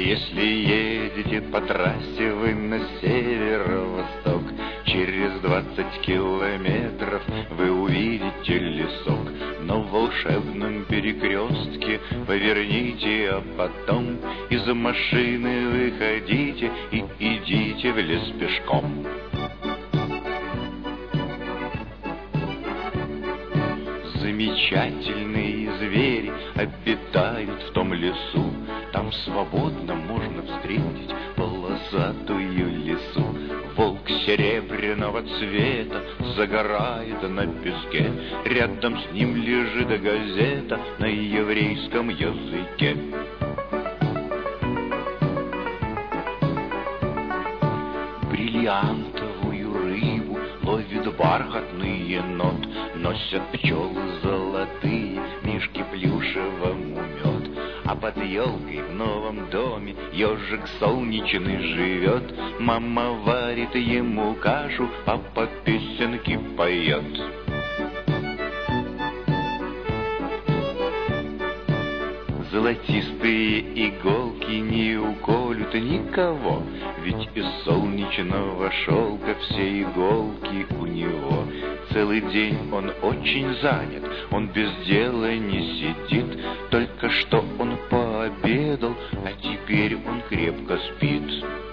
Если едете по трассе вы на северо-восток, через 20 километров вы увидите лесок. Но в волшебном перекрестке поверните, а потом из машины выходите и идите в лес пешком. Замечательные звери обитают в том лесу. Там свободно можно встретить полосатую лису. Волк серебряного цвета загорает на песке. Рядом с ним лежит газета на еврейском языке. Бриллиантовую рыбу ловит бархатный енот. Носят пчелы золотые, мишки плюшевому мед. А под елкой в новом доме ежик солнечный живет. Мама варит ему кашу, папа песенки поет. Золотистые иголки не уколют никого, ведь из солнечного шелка все иголки у него. Целый день он очень занят, он без дела не сидит. Только что он пообедал, а теперь он крепко спит.